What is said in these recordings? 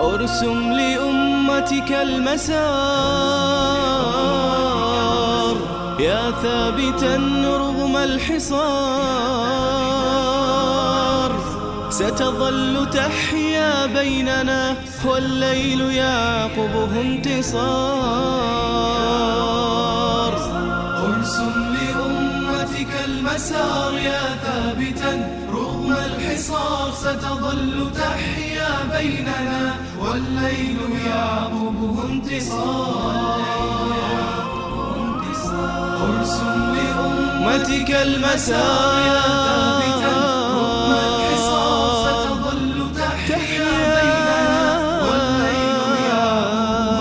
ارسم لأمتك المسار يا ثابتا رغم الحصار. ستظل تحيا بيننا والليل يعقبه انتصار. ارسم لأمتك المسار يا ثابتا رغم الحصار. ستظل تحيا بيننا والليل يعقبه انتصار. ارسم لأمتك المسار يا ثابتا رغم الحصار. ستظل تحيا بيننا والليل يعقبه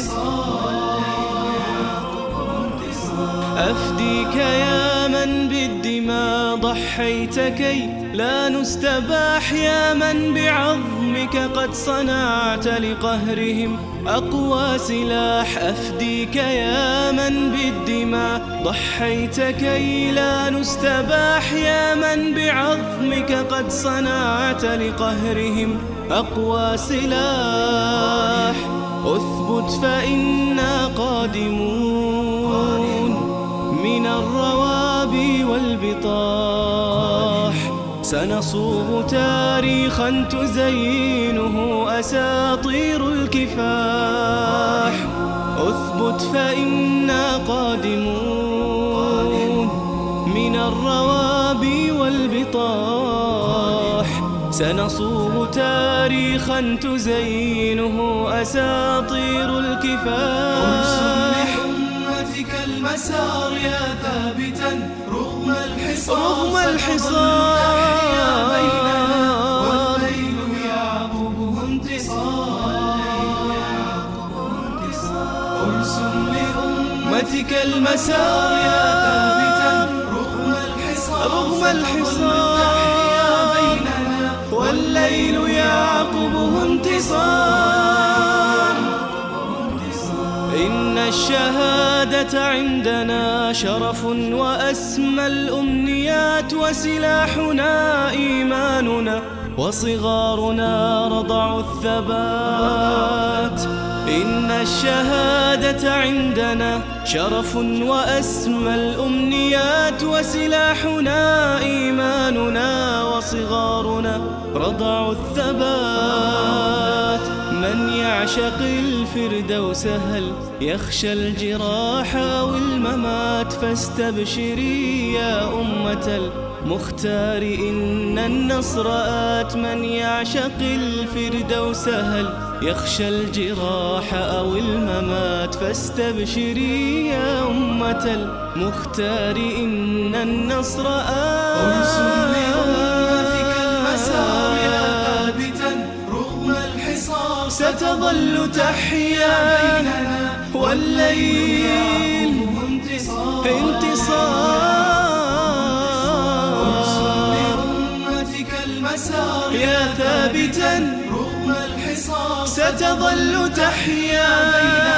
انتصار. أفديك يا من بالدماء ضحيت كي لا نستباح، يا من بعظمك قد صنعت لقهرهم أقوى سلاح. أفديك يا من بالدماء ضحيت كي لا نستباح، يا من بعظمك قد صنعت لقهرهم أقوى سلاح. أثبت فإنا قادمون من الروابي والبطاح. سنصوغ تاريخا تزينه أساطير الكفاح. أثبت فإنا قادمون من الروابي والبطاح. سنصوغ تاريخا تزينه أساطير الكفاح. المسار يا ثابتا رغم الحصار. رغم الحصار بيننا والليل يعقبه انتصار. ارسم لأمتك المسار يا ثابتا رغم الحصار. رغم الحصار تحيا بيننا والليل يعقبه انتصار. إن الشهادة عندنا شرف وأسمى الأمنيات، وسلاحنا إيماننا وصغارنا رضع الثبات. إن الشهادة عندنا شرف وأسمى الأمنيات، وسلاحنا إيماننا وصغارنا رضع الثبات. من يعشق الفردوس هل يخشى الجراح أو الممات؟ فاستبشري يا أمة المختار إن النصر آت. من يعشق الفردوس هل يخشى الجراح أو الممات؟ فاستبشري يا أمة المختار إن النصر آت. ارسم لأمتك المسار يا ثابتا رغم الحصار. ستظل تحيا بيننا والليل انتصار. ارسم لأمتك المسار يا ثابتا رغم الحصار. ستظل تحيا